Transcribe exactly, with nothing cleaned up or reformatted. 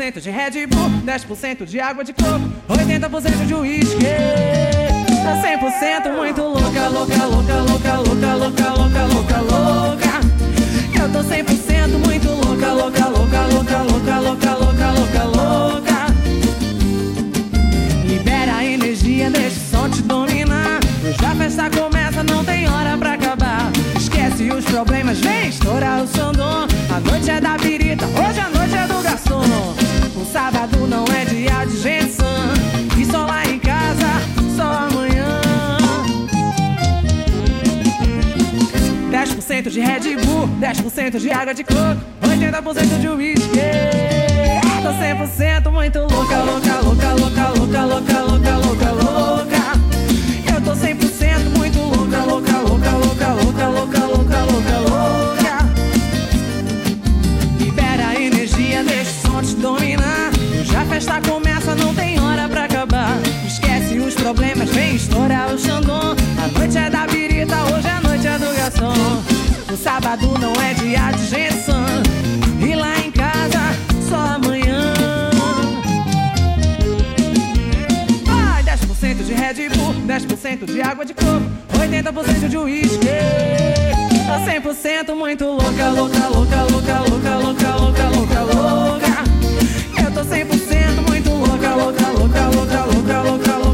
cento de Red Bull, dez por cento de água de coco, oitenta por cento de uísque. Tô cem por cento muito louca, louca, louca, louca, louca, louca, louca, louca, louca. Eu tô cem por cento muito louca, louca, louca, louca, louca, louca, louca, louca, louca. Libera a energia, deixa o som te dominar. Hoje a festa começa, não tem hora pra acabar. Esquece os problemas, vem estourar o Xandão. A noite é da birita, hoje a noite é do garçom. O sábado não é dia de gente sã, e só lá em casa, só amanhã. Dez por cento de Red Bull, dez por cento de água de coco, oitenta por cento de uísque. Tô cem por cento muito louca, louca, louca, louca, louca, louca, louca, louca, louca. Eu tô cem por cento muito louca, louca, louca, louca, louca, louca, louca, louca, louca. Libera a energia, deixa o som te dominar. Hoje a festa começa, não tem hora pra acabar. Esquece os problemas, vem estourar o Xandão. A noite é da birita, hoje a noite é do garçom. O sábado não é dia de gente sã, e lá em casa, só amanhã. Vai, dez por cento de Red Bull, dez por cento de água de coco, oitenta por cento de uísque. Tô cem por cento muito louca, louca, louca, louca, louca, louca, louca, louca, louca. Eu tô cem por cento muito louca, louca, louca, louca, louca, louca, louca.